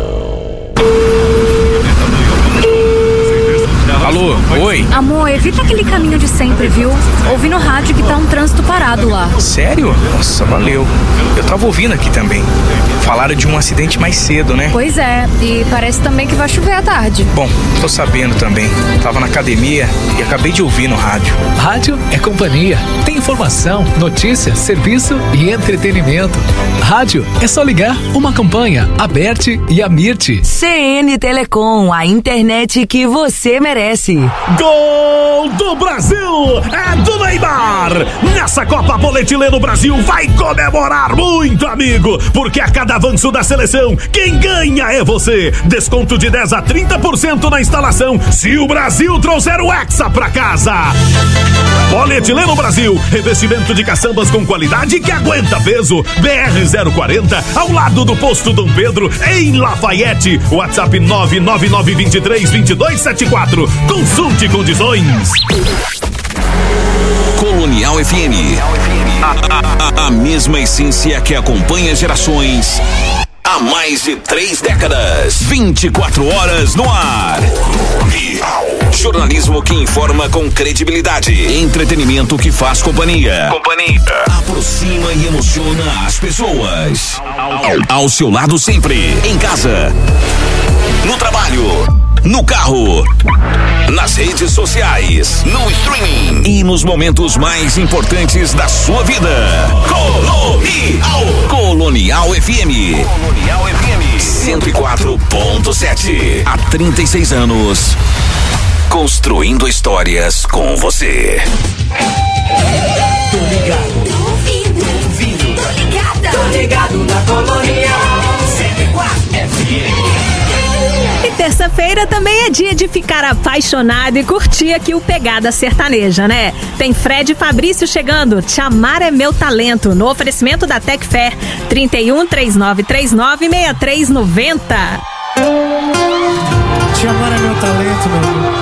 Alô, oi? Amor, evita aquele caminho de sempre, viu? Ouvi no rádio que tá um trânsito parado lá. Sério? Nossa, valeu. Eu tava ouvindo aqui também. Falaram de um acidente mais cedo, né? Pois é, e parece também que vai chover à tarde. Bom, tô sabendo também. Tava na academia e acabei de ouvir no rádio. Rádio é companhia. Tem informação, notícia, serviço e entretenimento. Rádio é só ligar uma campanha, a Bert e a Mirte. C N Telecom, a internet que você merece. Gol do Brasil! É do Neymar! Nessa Copa Polietileno Brasil vai comemorar muito, amigo! Porque a cada avanço da seleção, quem ganha é você! Desconto de dez a trinta por cento na instalação se o Brasil trouxer o Hexa pra casa! Polietileno Brasil, revestimento de caçambas com qualidade que aguenta peso. B R zero quarenta, ao lado do posto Dom Pedro, em Lafayette. WhatsApp nove nove nove dois três dois dois sete quatro. Consulte condições. Colonial F M. A, a, a mesma essência que acompanha gerações há mais de três décadas. vinte e quatro horas no ar. Jornalismo que informa com credibilidade. Entretenimento que faz companhia. Companhia. Aproxima e emociona as pessoas. Ao seu lado sempre. Em casa. No trabalho. No carro, nas redes sociais, no streaming e nos momentos mais importantes da sua vida. Colonial, Colonial F M. Colonial F M cento e quatro ponto sete. Há trinta e seis anos, construindo histórias com você. Tô ligado, tô ouvindo, ouvindo, tô ligado, tô ligado na Colonial cento e quatro F M. E terça-feira também é dia de ficar apaixonado e curtir aqui o Pegada Sertaneja, né? Tem Fred e Fabrício chegando. Te amar é meu talento. No oferecimento da Tecfer. trinta e um, três nove três nove, seis três nove zero. Te amar é meu talento, meu amor.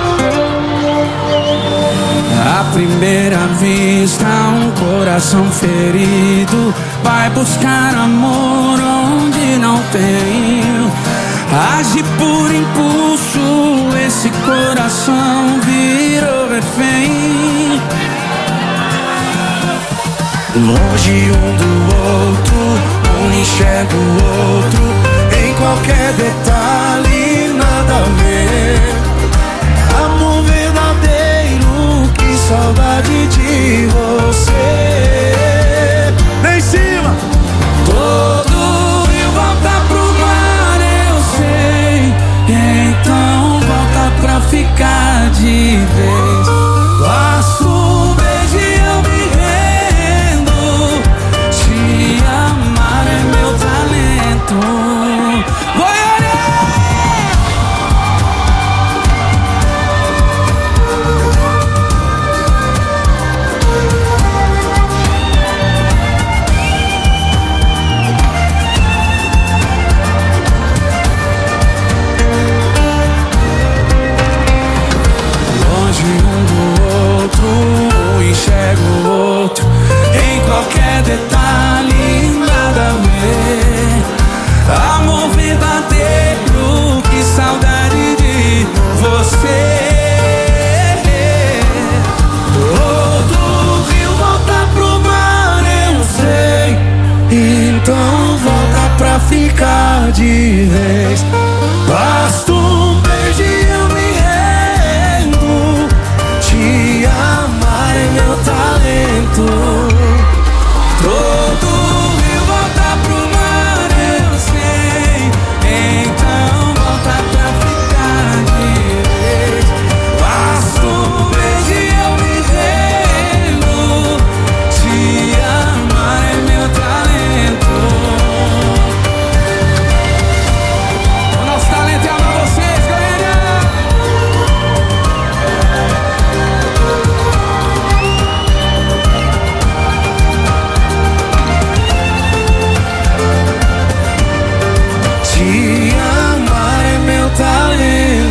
À primeira vista, um coração ferido vai buscar amor onde não tem. Age por impulso, esse coração virou refém. Longe um do outro, um enxerga o outro, em qualquer detalhe nada a ver. Amor verdadeiro, que saudade de você. Lá em cima, todo rio volta pro mar, eu sei. Então volta pra ficar de vez. Laço um beijo e eu me rendo. Te amar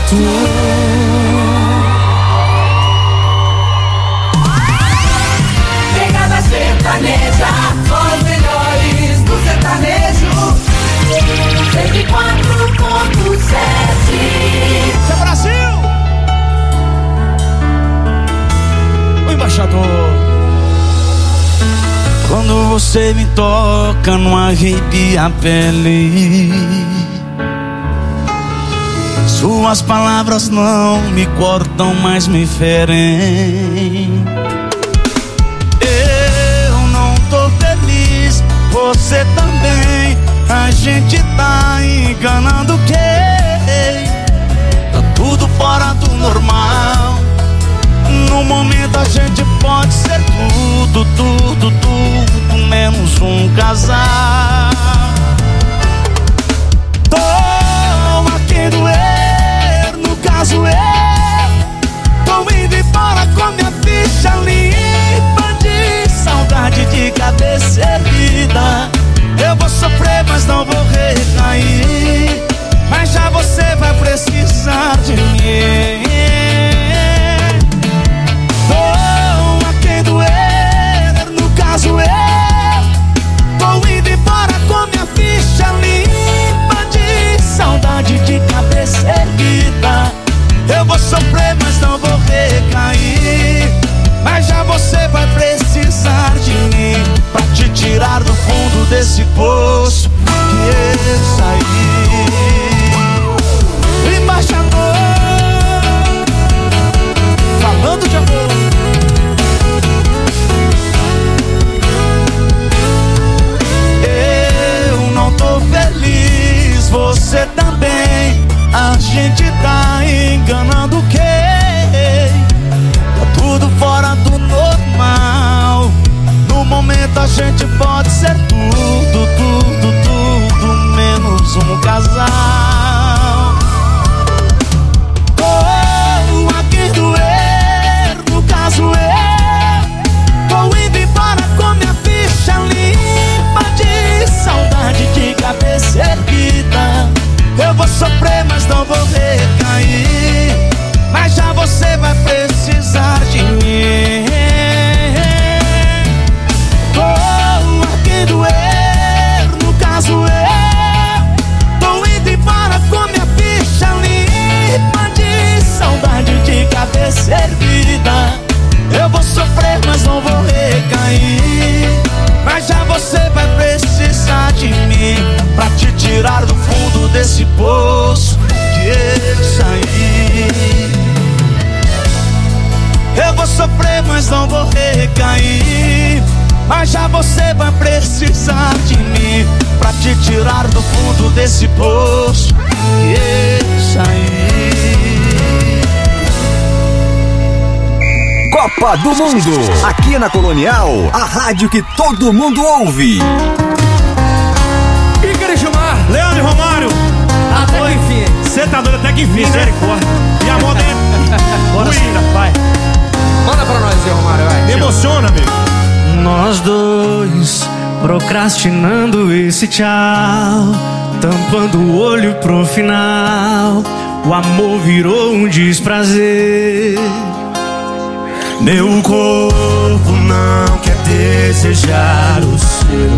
volto. Pegada sertaneja, os melhores do sertanejo. cento e quatro ponto sete. Isso é Brasil! O embaixador. Quando você me toca, não arrepia a pele. Suas palavras não me cortam, mas me ferem. Eu não tô feliz, você também. A gente tá enganando quem? Tá tudo fora do normal. No momento a gente pode ser tudo, tudo, tudo, menos um casal. Tô aqui doer, no caso eu tô indo embora com minha ficha limpa de saudade de cabeça erguida. Eu vou sofrer, mas não vou recair. Mas já você vai precisar de mim. Tô a quem doer, no caso eu tô indo embora com minha ficha limpa de saudade de cabeça erguida. Eu vou sofrer, mas não vou recair. Mas já você vai precisar de mim pra te tirar do fundo desse poço que eu saí. Embaixador, falando de amor. Eu não tô feliz, você também. A gente tá enganando quem? Tá tudo fora do normal. No momento a gente pode ser tudo, tudo, tudo, menos um casal. Tô aqui doer, no caso eu tô indo embora com minha ficha limpa de saudade de cabeça erguida. Eu vou sofrer, mas não vou recair. Mas já você vai precisar de mim. Tô aqui doer, no caso eu tô indo embora com minha ficha limpa de saudade de cabeça erguida. Eu vou sofrer, mas não vou recair. Mas já você vai precisar de mim pra te tirar do fundo desse poço que eu saí. Eu vou sofrer, mas não vou recair. Mas já você vai precisar de mim pra te tirar do fundo desse poço que eu saí. Copa do Mundo, aqui na Colonial, a rádio que todo mundo ouve. Ícaro Gilmar, Leandro e Romário. Até que enfim. Você tá doido até que enfim, misericórdia. E a moda é... Bora, Cira, vai. Manda pra nós aí, Romário, vai. Me emociona, amigo. Nós dois procrastinando esse tchau, tampando o olho pro final. O amor virou um desprazer. Meu corpo não quer desejar o seu.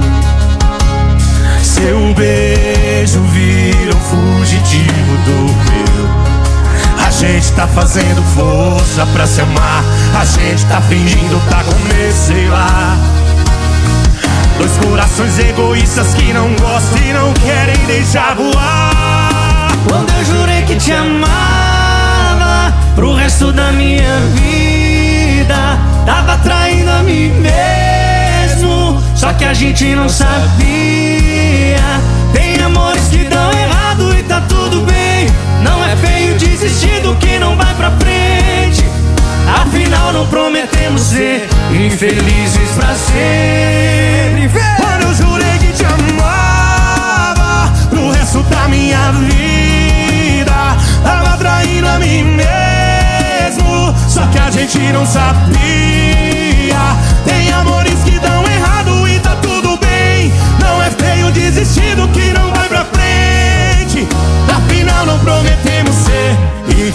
Seu beijo vira um fugitivo do meu. A gente tá fazendo força pra se amar. A gente tá fingindo tá comer, sei lá. Dois corações egoístas que não gostam e não querem deixar voar. Quando eu jurei que te amava pro resto da minha vida, tava traindo a mim mesmo, só que a gente não sabia. Tem amores que dão errado e tá tudo bem. Não é feio desistir do que não vai pra frente. Afinal não prometemos ser infelizes pra sempre. Quando eu jurei que te amava pro resto da minha vida, tava traindo a mim mesmo, só que a gente não sabia. Tem amores que dão errado e tá tudo bem. Não é feio desistir do que não vai pra frente. Afinal não prometemos ser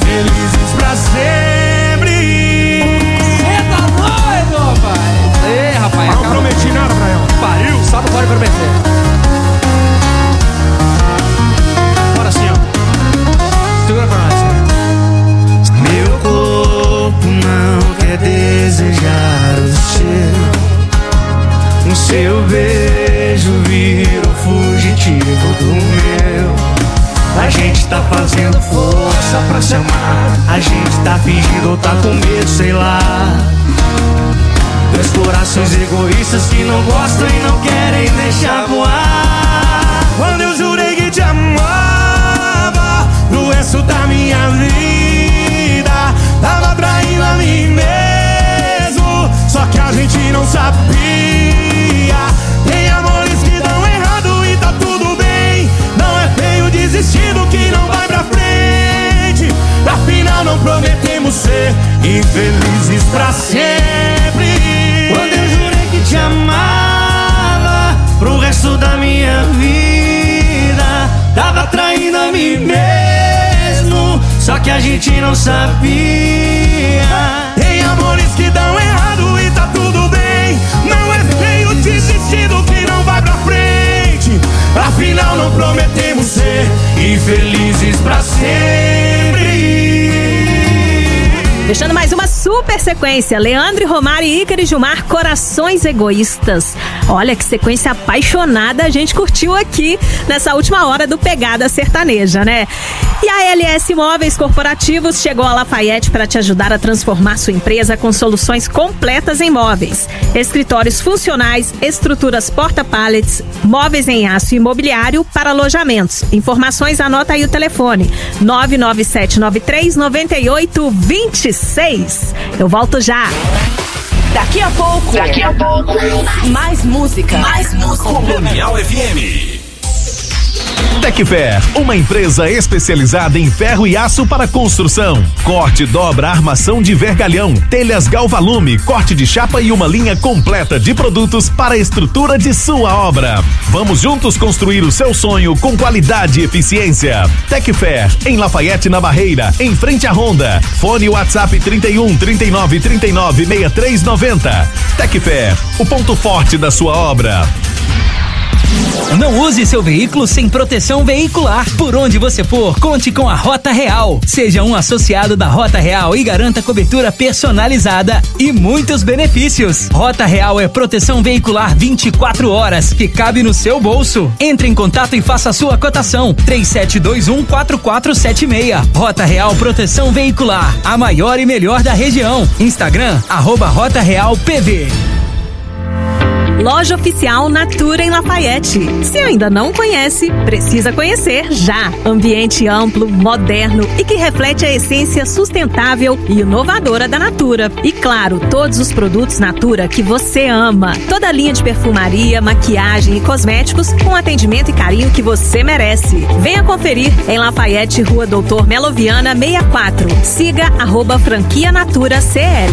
seu beijo vira o fugitivo do meu. A gente tá fazendo força pra se amar. A gente tá fingindo ou tá com medo, sei lá. Dois corações egoístas que não gostam e não querem deixar voar. Quando eu jurei que te amava pro resto da minha vida, tava traindo a mim mesmo, só que a gente não sabia. Tem amores que dão errado e tá tudo bem. Não é feio desistir do que não vai pra frente. Afinal não prometemos ser infelizes pra sempre. Quando eu jurei que te amava pro resto da minha vida, tava traindo a mim mesmo, só que a gente não sabia. Tem amores que dão errado e tá tudo bem. Não é feio desistir do que não vai pra frente. Afinal não prometemos ser infelizes pra sempre. Fechando mais uma super sequência, Leandro e Romário e Ícaro e Gilmar, Corações Egoístas. Olha que sequência apaixonada a gente curtiu aqui nessa última hora do Pegada Sertaneja, né? E a L S Móveis Corporativos chegou a Lafayette para te ajudar a transformar sua empresa com soluções completas em móveis, escritórios funcionais, estruturas porta-pallets, móveis em aço e imobiliário para alojamentos. Informações, anota aí o telefone nove nove sete nove três nove oito dois seis. Eu volto já. Daqui a pouco. Daqui a pouco. Mais música. Mais música. Colonial F M. Tecfer, uma empresa especializada em ferro e aço para construção. Corte, dobra, armação de vergalhão, telhas Galvalume, corte de chapa e uma linha completa de produtos para a estrutura de sua obra. Vamos juntos construir o seu sonho com qualidade e eficiência. Tecfer, em Lafayette, na Barreira, em frente à Honda. Fone WhatsApp trinta e um, trinta e nove, trinta e nove, sessenta e três noventa. Tecfer, o ponto forte da sua obra. Não use seu veículo sem proteção veicular. Por onde você for, conte com a Rota Real. Seja um associado da Rota Real e garanta cobertura personalizada e muitos benefícios. Rota Real é proteção veicular vinte e quatro horas, que cabe no seu bolso. Entre em contato e faça a sua cotação. três sete dois um, quatro quatro sete seis. Rota Real Proteção Veicular, a maior e melhor da região. Instagram, arroba Rota Real P V. Loja Oficial Natura em Lafayette. Se ainda não conhece, precisa conhecer já. Ambiente amplo, moderno e que reflete a essência sustentável e inovadora da Natura. E claro, todos os produtos Natura que você ama. Toda a linha de perfumaria, maquiagem e cosméticos com atendimento e carinho que você merece. Venha conferir em Lafayette, Rua Doutor Meloviana sessenta e quatro. Siga arroba franquia Natura C L.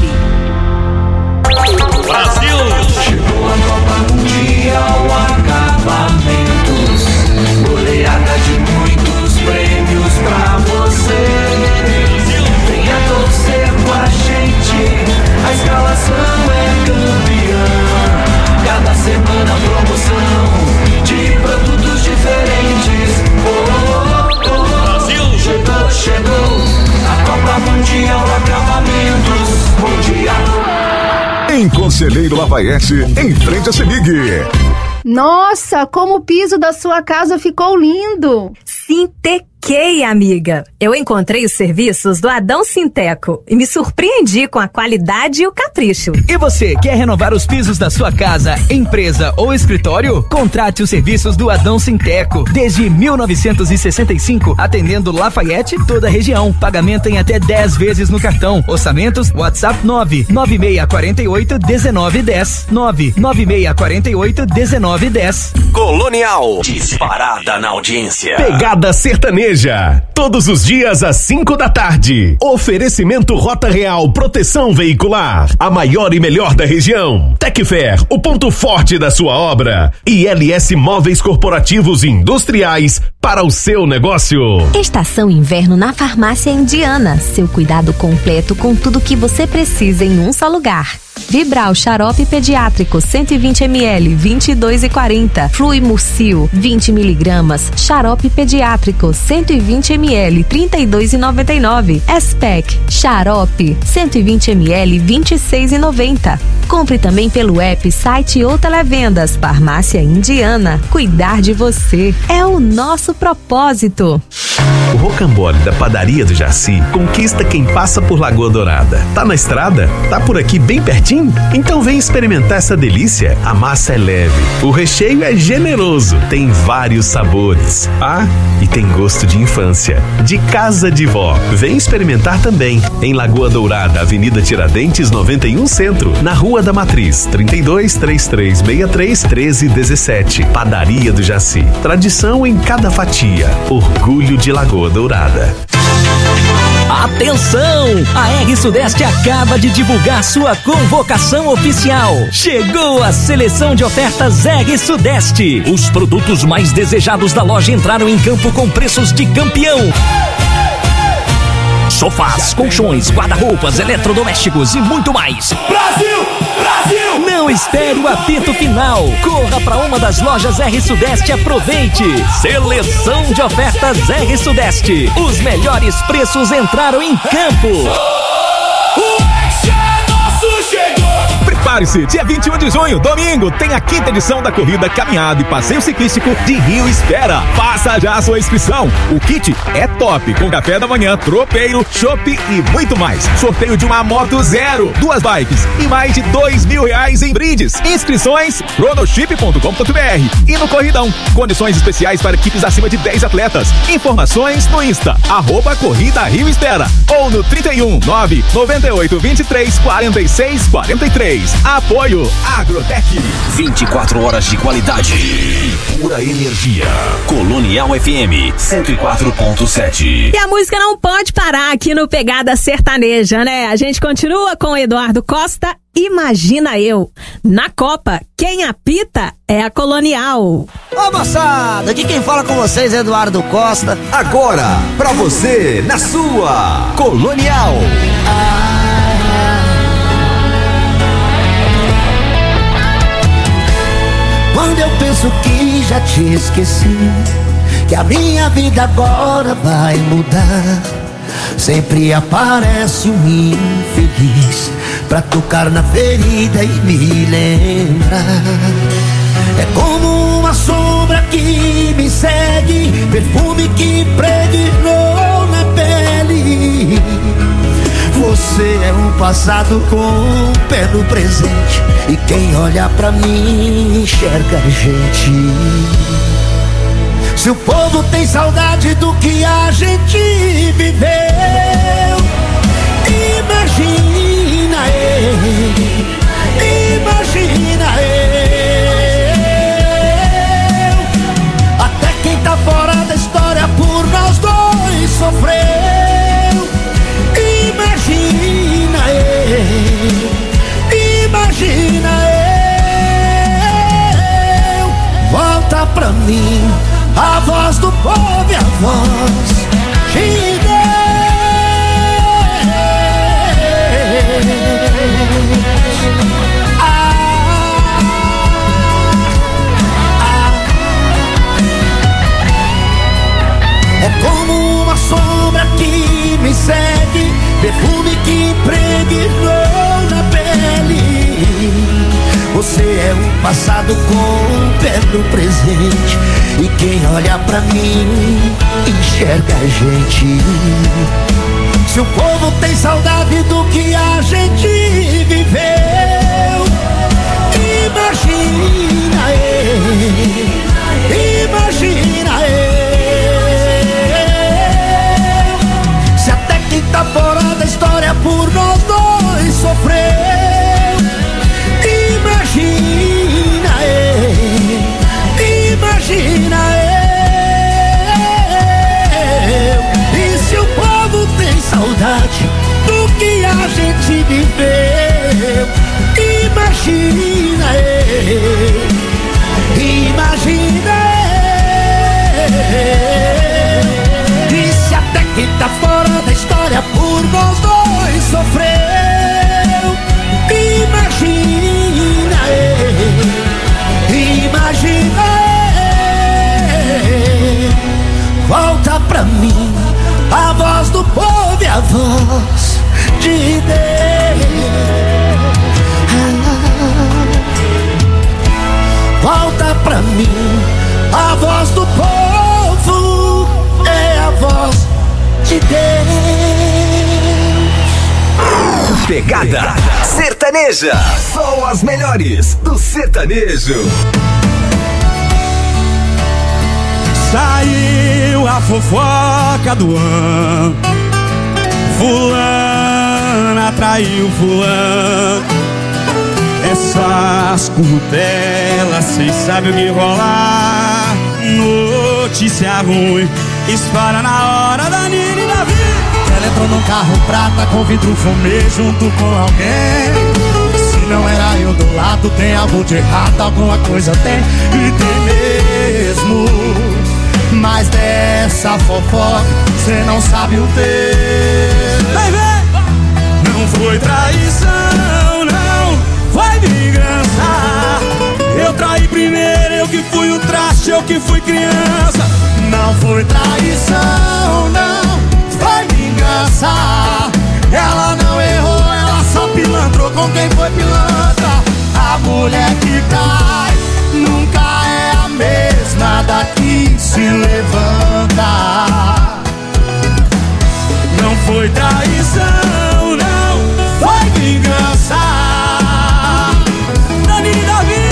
Brasil! Chegou a Copa Mundial Acabamentos, goleada de muitos prêmios pra você. Venha torcer com a gente, a escalação é campeã. Cada semana promoção de produtos diferentes. Oh, oh, oh. Brasil! Chegou, chegou a Copa Mundial Acabamentos Mundial. Em Conselheiro Lafayette, em frente a Semig. Nossa, como o piso da sua casa ficou lindo! Sintequei, amiga. Eu encontrei os serviços do Adão Sinteco e me surpreendi com a qualidade e o capricho. E você, quer renovar os pisos da sua casa, empresa ou escritório? Contrate os serviços do Adão Sinteco. Desde mil novecentos e sessenta e cinco, atendendo Lafayette e toda a região. Pagamento em até dez vezes no cartão. Orçamentos, WhatsApp nove nove seis quatro oito, um nove um zero. nove nove seis quatro oito, um nove um zero. Colonial. Disparada na audiência. Pegada Sertaneja. Todos os dias às cinco da tarde. Oferecimento Rota Real Proteção Veicular. A maior e melhor da região. Tecfer, o ponto forte da sua obra. E L S Móveis Corporativos e Industriais para o seu negócio. Estação Inverno na Farmácia Indiana. Seu cuidado completo com tudo que você precisa em um só lugar. Vibral Xarope Pediátrico cento e vinte mililitros, vinte e dois e quarenta. Fluimurcil vinte miligramas. Xarope Pediátrico cento cento e vinte mililitros, trinta e dois reais e noventa e nove centavos. S-Pack Xarope cento e vinte mililitros, vinte e seis reais e noventa centavos. Compre também pelo app, site ou televendas. Farmácia Indiana. Cuidar de você é o nosso propósito. O rocambole da Padaria do Jaci conquista quem passa por Lagoa Dourada. Tá na estrada? Tá por aqui bem pertinho? Então vem experimentar essa delícia. A massa é leve, o recheio é generoso, tem vários sabores. Ah, e tem gosto de infância, de casa de vó. Vem experimentar também. Em Lagoa Dourada, Avenida Tiradentes noventa e um Centro, na Rua da Matriz, trinta e dois, trinta e três, sessenta e três, treze, dezessete. Padaria do Jaci. Tradição em cada fatia. Orgulho de Lagoa Dourada. Atenção! A R Sudeste acaba de divulgar sua convocação oficial. Chegou a seleção de ofertas R Sudeste. Os produtos mais desejados da loja entraram em campo com preços de campeão. Sofás, colchões, guarda-roupas, eletrodomésticos e muito mais. Brasil! Brasil! Não espere o apito final. Corra para uma das lojas R Sudeste e aproveite. Seleção de ofertas R Sudeste. Os melhores preços entraram em campo. O Action é nosso, chegou! Prepare-se, dia vinte e um de junho, domingo, tem a quinta edição da corrida Caminhada e Passeio Ciclístico de Rio Espera. Faça já a sua inscrição. O kit é top, com café da manhã, tropeiro, chopp e muito mais. Sorteio de uma moto zero, duas bikes e mais de dois mil reais em brindes. Inscrições, cronoship ponto com ponto br e no Corridão. Condições especiais para equipes acima de dez atletas. Informações no Insta, arroba Corrida Rio Espera ou no trinta e um, nove, noventa e oito, vinte e três, quarenta e seis, quarenta e três. Apoio Agrotec. vinte e quatro horas de qualidade e pura energia. Colonial F M cento e quatro ponto sete. E a música não pode parar aqui no Pegada Sertaneja, né? A gente continua com o Eduardo Costa. Imagina eu. Na Copa, quem apita é a Colonial. Ô moçada, aqui quem fala com vocês é Eduardo Costa. Agora, pra você, na sua Colonial. Quando eu penso que já te esqueci, que a minha vida agora vai mudar, sempre aparece um infeliz pra tocar na ferida e me lembrar. É como uma sombra que me segue, perfume que impregnou na pele. Você é um passado com um pé no presente, e quem olha pra mim enxerga a gente. Se o povo tem saudade do que a gente viveu, imagina eu, imagina eu. Até quem tá fora da história por nós dois sofreu. Imagina eu, imagina eu. Volta pra mim a voz do povo e a voz de Deus. Ah, ah. É como uma sombra que me segue, perfume que impregnou na pele. Você é um passado com um pé no presente, e quem olha pra mim enxerga a gente. Se o povo tem saudade do que a gente viveu, imagina eu, imagina eu. Se até quem tá fora da história por nós dois sofreu, imagina eu, imagina eu. E se o povo tem saudade do que a gente viveu, imagina eu. volta pra mim. A voz do povo é a voz de Deus. Pegada Sertaneja. Só as melhores do sertanejo. Saiu a fofoca do ano. Fulana traiu fulano. Essas curtelas, cês sabem o que rolar. Notícia ruim, espalha na hora da Nina e da vida. Ela entrou num carro prata com vidro fumê junto com alguém. Se não era eu do lado, tem algo de errado, alguma coisa tem, e tem mesmo. Mas dessa fofoca, cê não sabe o texto. Vai ver! Não foi traição, não, foi vingança. Eu traí primeiro, eu que fui o traste, eu que fui criança. Não foi traição, não, foi vingança. Ela não errou, ela só pilantrou com quem foi pilantra. A mulher que cai nunca é a mesma daqui se levanta. Não foi traição, não, foi vingança. Dani e Davi.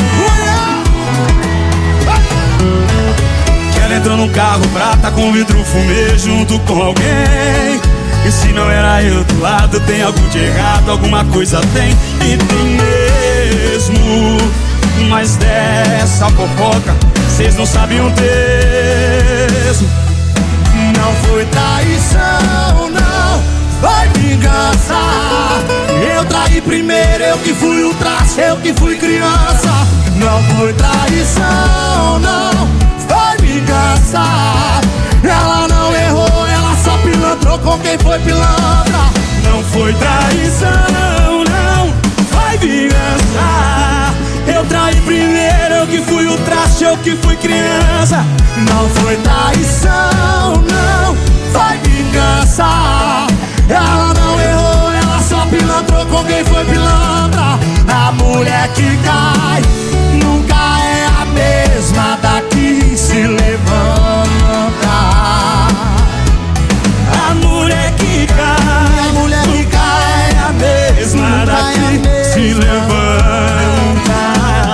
Que ela entrou num carro prata com vidro fumê junto com alguém. E se não era eu do lado, tem algo de errado, alguma coisa tem, e tem mesmo. Mas dessa fofoca, cês não sabem o texto. Não foi traição, não, foi vingança. Eu traí primeiro, eu que fui o traste, eu que fui criança. Não foi traição, não, foi vingança. Ela não errou, ela só pilantrou com quem foi pilantra. Não foi traição, não, foi vingança. Eu traí primeiro, eu que fui o traste, eu que fui criança. Não foi traição, não, foi vingança. Ela não errou, ela só pilantrou com quem foi pilantra. A mulher que cai nunca é a mesma daqui se levanta. A mulher que cai, a mulher que cai é a mesma daqui se levanta.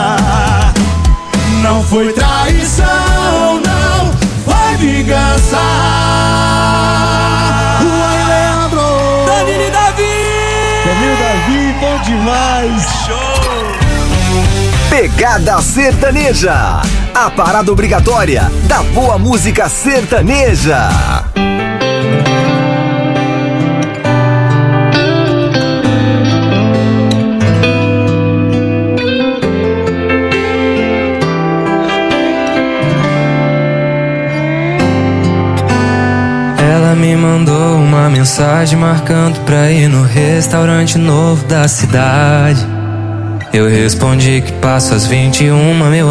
Não foi traição, não, foi vingança. Uai, Leandro! Danilo e Davi! Danilo e Davi, bom demais! Show! Pegada Sertaneja, a parada obrigatória da boa música sertaneja. Ela me mandou uma mensagem marcando pra ir no restaurante novo da cidade. Eu respondi que passo às vinte e uma, meu